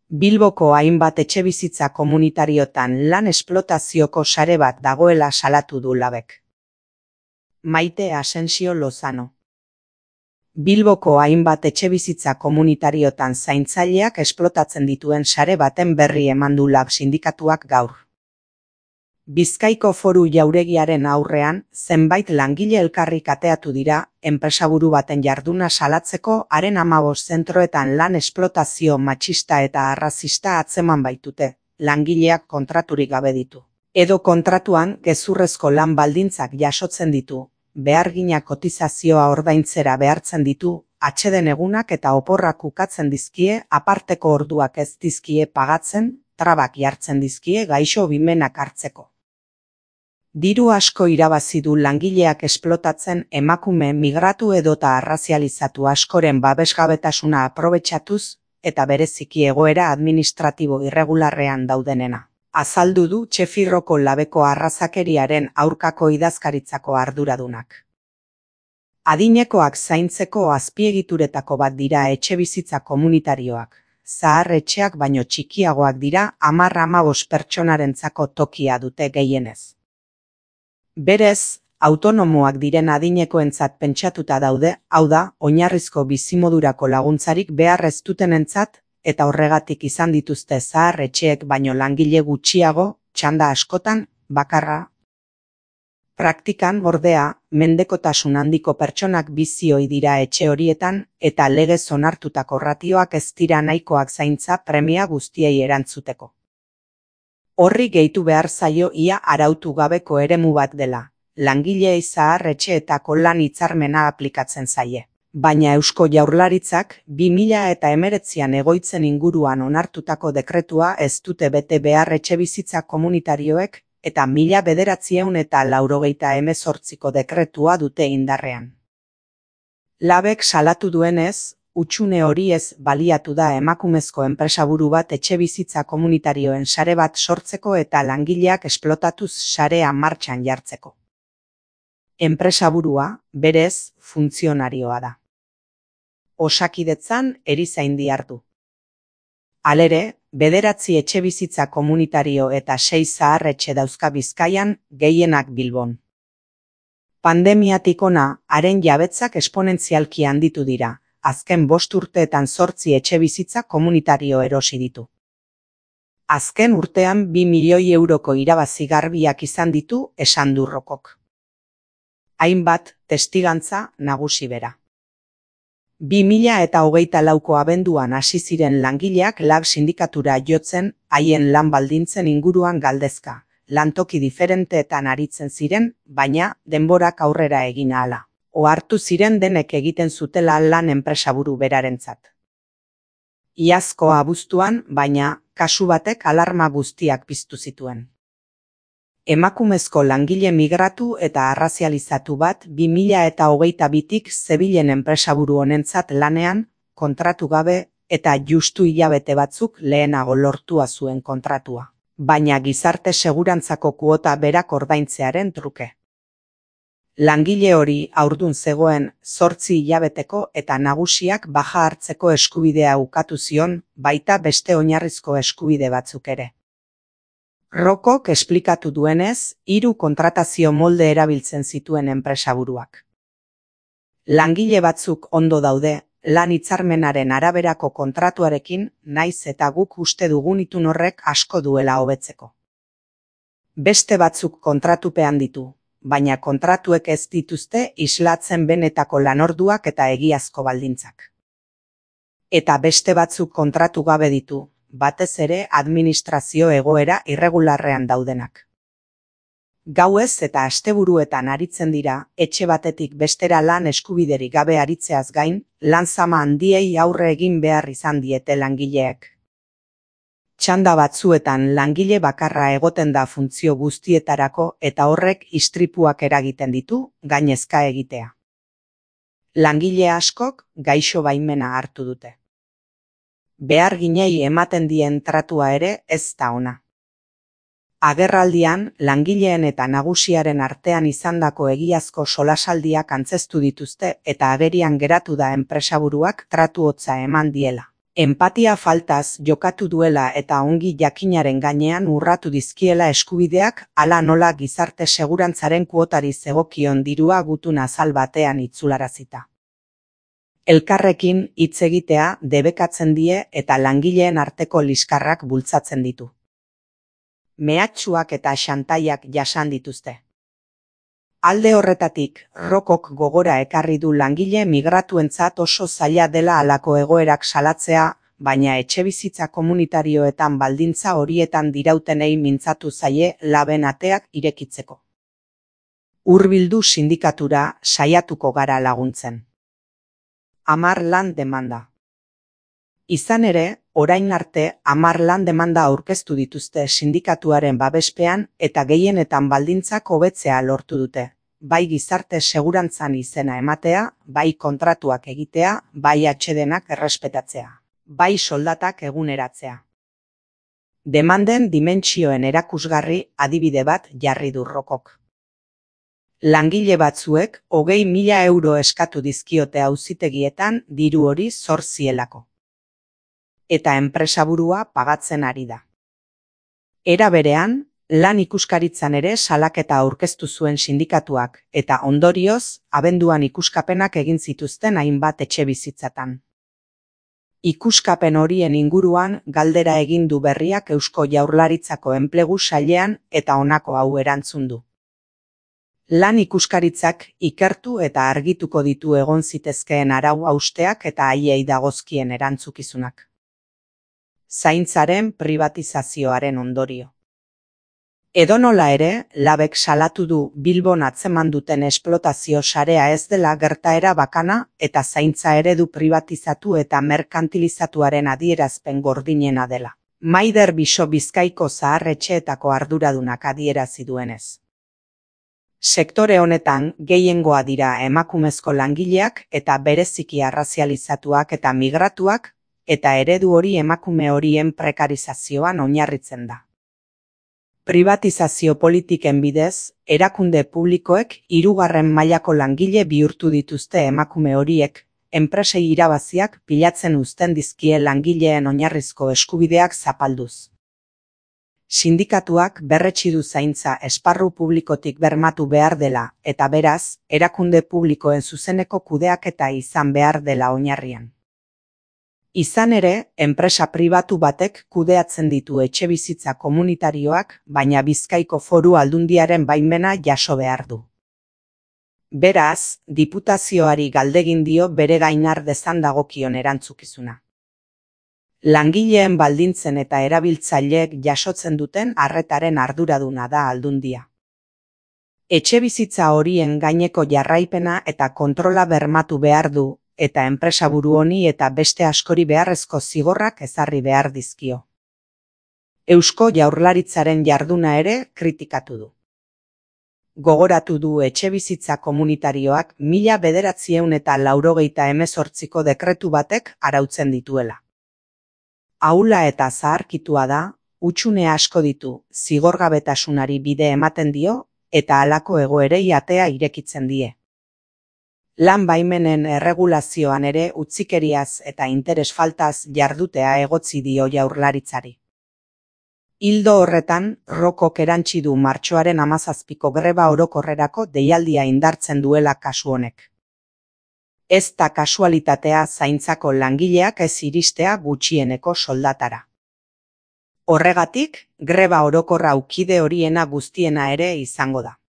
Bilboko hainbat etxebizitza komunitariotan lan esplotazioko sare bat dagoela salatu du Labek. Maite Asensio Lozano. Bilboko hainbat etxebizitza komunitariotan zaintzaileak esplotatzen dituen sare baten berri eman du Lab sindikatuak gaur. Bizkaiko Foru Jauregiaren aurrean, zenbait langile elkarri kateatu dira, enpresaburu baten jarduna salatzeko haren 15 zentroetan lan esplotazio matxista eta arrazista atzeman baitute, langileak kontraturik gabe ditu. Edo kontratuan gezurrezko lan baldintzak jasotzen ditu, behargina kotizazioa ordaintzera behartzen ditu, atseden egunak eta oporrak ukatzen dizkie, aparteko orduak ez dizkie pagatzen, trabak jartzen dizkie gaixo bimenak hartzeko. Diru asko irabazi du langileak esplotatzen emakume migratu edota arrazializatu askoren babesgabetasuna aprobetxatuz eta bereziki egoera administratibo irregularrean daudenena. Azaldu du Txefirroko Labeko arrazakeriaren aurkako idazkaritzako arduradunak. Adinekoak zaintzeko azpiegituretako bat dira etxebizitza komunitarioak. Zahar etxeak baino txikiagoak dira 10-15 pertsonarentzako tokia dute gehienez. Berez, autonomoak diren adinekoentzat pentsatuta daude, hau da, oinarrizko bizimodurako laguntzarik behar ez dutenentzat, eta horregatik izan dituzte zahar etxeek baino langile gutxiago, txanda askotan, bakarra. Praktikan, ordea, mendekotasun handiko pertsonak bizi ohi dira etxe horietan, eta legez onartutako ratioak ez dira nahikoak zaintza premia guztiei erantzuteko. Horri gehitu behar zaio ia arautu gabeko eremu bat dela, langileei zahar etxeetako lan hitzarmena aplikatzen zaie. Baina Eusko Jaurlaritzak 2019an egoitzen inguruan onartutako dekretua ez dute bete behar etxebizitza komunitarioek eta 1998ko dekretua dute indarrean. Labek salatu duenez, hutsune hori ez baliatu da emakumezko enpresaburu bat etxebizitza komunitarioen sare bat sortzeko eta langileak esplotatuz sarea martxan jartzeko. Enpresaburua, berez, funtzionarioa da. Osakidetzan erizaindi hartu. Halere, 9 etxebizitza komunitario eta 6 zahar etxe dauzka Bizkaian, gehienak Bilbon. Pandemiatik hona, haren jabetzak esponentzialki handitu dira. Azken 5 urteetan 8 etxebizitza komunitario erosi ditu. Azken urtean 2 milioi euroko irabazi garbiak izan ditu esan du Rokok. Hainbat testigantza nagusi bera. 2024ko abenduan hasi ziren langileak Lab sindikatura jotzen haien lan baldintzen inguruan galdezka. Lantoki diferenteetan aritzen ziren, baina denborak aurrera egin ahala. Ohartu ziren denek egiten zutela lan enpresaburu berarentzat. Iazko abuztuan, baina, kasu batek alarma guztiak piztu zituen. Emakumezko langile migratu eta arrazializatu bat 2022tik zebilen enpresaburu honentzat lanean, kontratu gabe eta justu hilabete batzuk lehenago lortua zuen kontratua. Baina gizarte segurantzako kuota berak ordaintzearen truke. Langile hori haurdun zegoen 8 hilabeteko eta nagusiak baja hartzeko eskubidea ukatu zion, baita beste oinarrizko eskubide batzuk ere. Rokok esplikatu duenez, 3 kontratazio molde erabiltzen zituen enpresaburuak. Langile batzuk ondo daude, lan hitzarmenaren araberako kontratuarekin, naiz eta guk uste dugun itun horrek asko duela hobetzeko. Beste batzuk kontratupean ditu. Baina kontratuek ez dituzte islatzen benetako lanorduak eta egiazko baldintzak. Eta beste batzuk kontratu gabe ditu, batez ere administrazio egoera irregularrean daudenak. Gauez eta asteburuetan aritzen dira, etxe batetik bestera lan eskubiderik gabe aritzeaz gain, lan zama handiei aurre egin behar izan diete langileek. Txanda batzuetan langile bakarra egoten da funtzio guztietarako eta horrek istripuak eragiten ditu, gainezka egitea. Langile askok gaixo baimena hartu dute. Beharginei ematen dien tratua ere ez da ona. Agerraldian, langileen eta nagusiaren artean izandako egiazko solasaldiak antzeztu dituzte eta agerian geratu da enpresaburuak tratu hotza eman diela. Enpatia faltaz jokatu duela eta ongi jakinaren gainean urratu dizkiela eskubideak, hala nola gizarte segurantzaren kuotari zegokion dirua gutun azal batean itzularazita. Elkarrekin hitz egitea debekatzen die eta langileen arteko liskarrak bultzatzen ditu. Mehatxuak eta xantaiak jasan dituzte. Alde horretatik, Rokok gogora ekarri du langile migratuentzat oso zaila dela halako egoerak salatzea, baina etxebizitza komunitarioetan baldintza horietan dirautenei mintzatu zaie laben ateak irekitzeko. Hurbildu sindikatura saiatuko gara laguntzen. 10 lan demanda. Izan ere, orain arte 10 lan demanda aurkeztu dituzte sindikatuaren babespean eta gehienetan baldintzak hobetzea lortu dute. Bai gizarte segurantzan izena ematea, bai kontratuak egitea, bai atsedenak errespetatzea, bai soldatak eguneratzea. Demanden dimentsioen erakusgarri adibide bat jarri du Rokok. Langile batzuek 20.000 euro eskatu dizkiote auzitegietan diru hori zor zielako. Eta enpresaburua pagatzen ari da. Era berean, lan ikuskaritzan ere salaketa aurkeztu zuen sindikatuak eta ondorioz, abenduan ikuskapenak egin zituzten hainbat etxebizitzatan. Ikuskapen horien inguruan galdera egin du Berriak Eusko Jaurlaritzako Enplegu Sailean eta honako hau erantzun du. Lan ikuskaritzak ikertu eta argituko ditu egon zitezkeen arau hausteak eta haiei dagozkien erantzukizunak. Zaintzaren pribatizazioaren ondorio. Edonola ere, Labek salatu du Bilbon atzeman duten esplotazio sarea ez dela gertaera bakana eta zaintza eredu pribatizatu eta merkantilizatuaren adierazpen gordinena dela. Maider Biso Bizkaiko zaharretxeetako arduradunak adierazi duenez. Sektore honetan gehiengoa dira emakumezko langileak eta bereziki arrazializatuak eta migratuak, eta eredu hori emakume horien prekarizazioan oinarritzen da. Pribatizazio politiken bidez, erakunde publikoek 3. mailako langile bihurtu dituzte emakume horiek, enpresei irabaziak pilatzen uzten dizkie langileen oinarrizko eskubideak zapalduz. Sindikatuak berretsi du zaintza esparru publikotik bermatu behar dela eta beraz, erakunde publikoen zuzeneko kudeaketa izan behar dela oinarrian. Izan ere, enpresa pribatu batek kudeatzen ditu etxebizitza komunitarioak, baina Bizkaiko Foru Aldundiaren baimena jaso behar du. Beraz, diputazioari galdegin dio bere gainar dezan dagokion erantzukizuna. Langileen baldintzen eta erabiltzaileek jasotzen duten arretaren arduraduna da Aldundia. Etxebizitza horien gaineko jarraipena eta kontrola bermatu behar du, eta enpresaburu honi eta beste askori beharrezko zigorrak ezarri behar dizkio. Eusko Jaurlaritzaren jarduna ere kritikatu du. Gogoratu du etxebizitza komunitarioak 1988ko dekretu batek arautzen dituela. Ahula eta zaharkitua da, hutsune asko ditu, zigorgabetasunari bide ematen dio, eta halako egoerei atea irekitzen die. Lan baimenen erregulazioan ere utzikeriaz eta interes faltaz jardutea egotzi dio Jaurlaritzari. Ildo horretan, Rokok erantsi du martxoaren 17ko greba orokorrerako deialdia indartzen duela kasu honek. Ez da kasualitatea zaintzako langileak ez iristea gutxieneko soldatara. Horregatik, greba orokorra ukide horiena guztiena ere izango da.